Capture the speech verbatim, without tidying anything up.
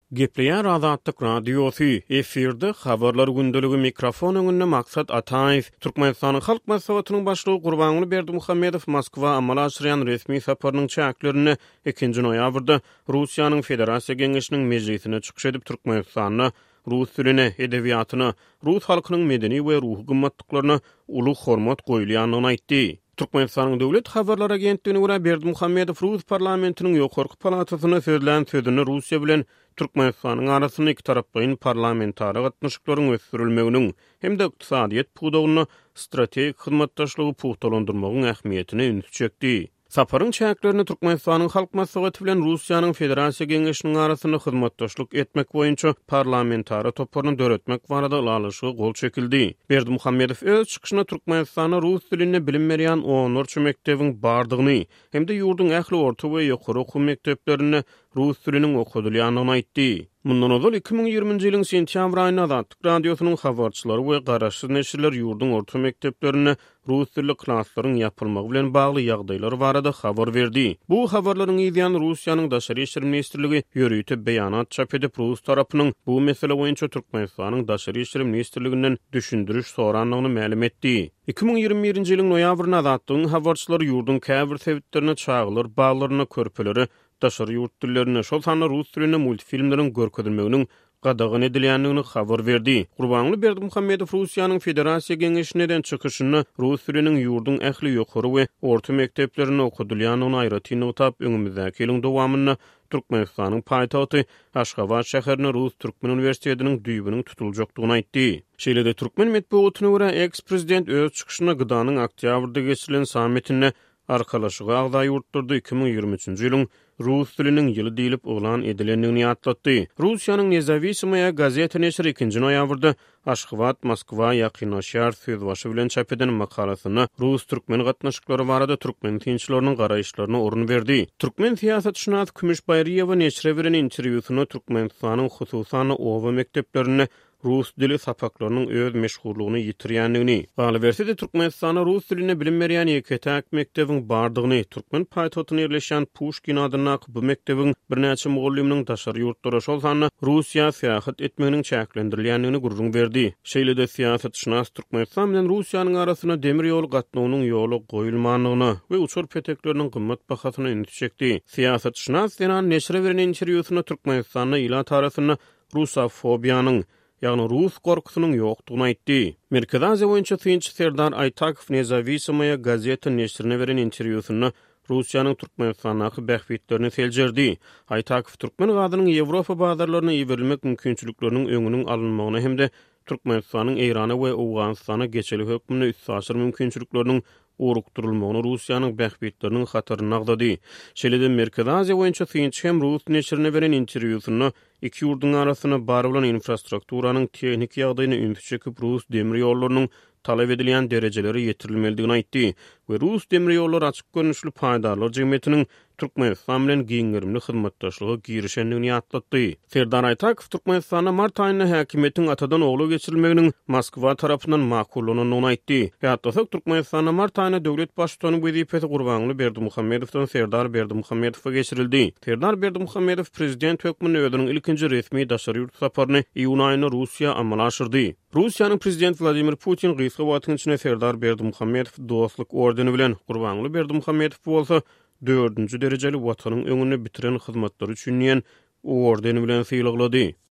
Gepleýär Azatlyk radiosu efirde habarlar gündöligi mikrofon öňünde maksat Ataýew Türkmenistanyň halk maslahatynyň başlygy Gurbanly Berdimuhammedow Moskwa amala aşyran resmi saparynyň çäklerini ikinji noýabrda Russiýanyň Federasiýa Geňeşiniň mejlisine çykyş edip Türkmenistanyň rus diline, edebiýatyna, rus halkynyň medeni we ruhy gymmatlyklaryna uly hormat goýulýanyny aýtdy. Türkmenistanyň döwlet habarlar agentligine görä Berdimuhammedow Rus parlamentiniň ýokarky palatasyna sözlän sözüni Russiýa bilen Türkmenistanyň arasyny iki tarapyň parlamentary gatnaşyklaryň ösdürilmeginiň hem de ykdysadyýet puwdagyny strategik hyzmatdaşlygy puwtalandyrmagyň ähmiýetini üns çekdi. Saparyň çäklerini Türkmenistanyň halk maslahaty bilen Russiýanyň Federasiýa Geňeşiniň arasyna hyzmatdaşlyk etmek boýunça parlamentary toparyny döretmek barada alyşyga gol çekildi. Berdimuhammedow öz çykyşyna Türkmenistanyň rus dilini bilim berýän onurçy mekdebiň bardygyny hem de ýurdun ähli orta we ýokary okuw mekdeplerini rus diliniň okudylýanyny aýtdy. Mundan ozal iki ming ýygrimiňji ýylyň sentýabr aýyna Azatlyk radiosynyň habarçylary we garaşsyz neşirler ýurdun orta mekdeplerini rus dilli klasslaryň ýapylmagy bilen bagly ýagdaýlar barada habar berdi. Bu habarlaryň ýa-da Russiýanyň Daşary işler ministrligi ýörüýte beýanat çap edip Rus tarapynyň bu mesele boýunça Türkmenistanyň Daşary işler ministrliginden düşündiriş soranlygyny ma'lum etdi. iki ming ýygrimi birinji ýylyň noýabrynda Azatlygyň habarçylary ýurdun käbir sebitlerine çağılar, baglaryna körpeleri, daşary ýurt dillerini, şol sanly rus dilinde multfilmleriň görkezilmeginiň gadagyn edilýändigini habar berdi. Gurbanly Berdimuhammedow Russiýanyň Federasiýa Geňeşiniň çykyşyny rus diliniň ýurdun ähli ýokary we orta mekdeplerini okudylýanyny aýratyny utap öňümüzdäki ýylyň dowamyny Türkmenistanyň paýtagty Aşgabat şäherine Rus Türkmen Universitetiniň düýbüniň tutuljakdygyny aýtdy. Şeýlede Türkmen medeniýetyne görä eks-prezident öz çykyşyna gıdanyň oktýabrda geçirilen sammitine arkalaşyga agda ýurtdurdy. iki ming ýygrimi üçinji ýylyň rus diliniň ýyly diýilip oglan edilendigini ýatlatdy. Russiýanyň Nezawisimoya gazeta neşri ikinji noýabrda Aşgabat, Moskwa ýakynlaşýar sözbaşy bilen çap eden makalasyny rus türkmen gatnaşyklary barada türkmen tinçileriniň garaýşlaryna orun berdi. Türkmen siýasatçynas Kümüş Baýryewa neşre beren interwýusyny Türkmenistanyň hususan owa mekteplerine rus dili sapaklarynyň öz meşhurlygyny ýitirýändigini, galy berse de Türkmenistanyň rus diline bilim berýän ýeketäk mekdebiň bardygyny, türkmen paýtagyna ýerleşen Pushkin adına bu mekdebiň birnäçe mugalliminiň daşary ýurtlara şol sanly Russiýa seýahat etmeginiň çäklendirilýändigini gurrun berdi. Şeýlede siýasatçynas Türkmenistan bilen Russiýanyň arasyna demir ýol gatnawynyň ýoly goýulmanyny we uçur petekleriniň gymmat bahasyny üns çekdi. Siýasatçynas ýa-da neşre beren interwýusyny Türkmenistanyň ýylat arasyna Rusofobiýanyň ýagny rus gorkusynyň ýokdugyny aýtdy. Merkez Aziýa boýunça synçy Serdar Aytakow Nezawisimoya gazeta neşrine beren interwýusyny Russiýanyň Türkmenistanyň bähbitlerini seljerdi. Aytakow türkmen gadynyň Ýewropa bazarlaryna ýeberilmek mümkinçilikleriniň öňüniň alynmagyny hem-de Türkmenistanyň Eýrana we Awganystana geçeli hökmüne üst aşyr mümkinçilikleriniň urukturulmagyny Russiýanyň bähbitleriniň hataryny agdady. Şeýlede Merkez Aziýa boýunça synçy hem rus neşrine beren interwýusyny iki ýurdun arasyna bar bolan infrastrukturanyň tehnik ýagdaýyny üns çekip rus demir ýollarynyň talap edilýän derejeleri ýetirilmeligini aýtdy we rus demir ýollary açyk görnüşli paýdarlar jemgyýetiniň Türkmenistan bilen giňerimli hyzmatdaşlygy girişendigini ýatlatdy. Serdar Aytakow Türkmenistana mart aýyna häkimetiň atadan ogla geçirilmeginiň Moskwa tarapyndan makullanyny aýtdy. Ýa-da Türkmenistana mart aýyna döwlet başçysynyň wezipesi Gurbanly Berdimuhammedowdan Serdar Berdimuhammedowa geçirildi. Serdar Berdimuhammedow prezident hökmüne ödüniň ilkinji resmi daşary ýurt saparyny iýun aýyna Russiýa amala aşyrdy. Russiýanyň prezident Vladimir Putin gysga wagtyň içinde Serdar Berdimuhammedow dostluk ordeni bilen Gurbanly Berdimuhammedow bolsa dördünji derejeli watanyň öňüne bitiren hyzmatlary üçin ýen ordeni bilen syýlaglady.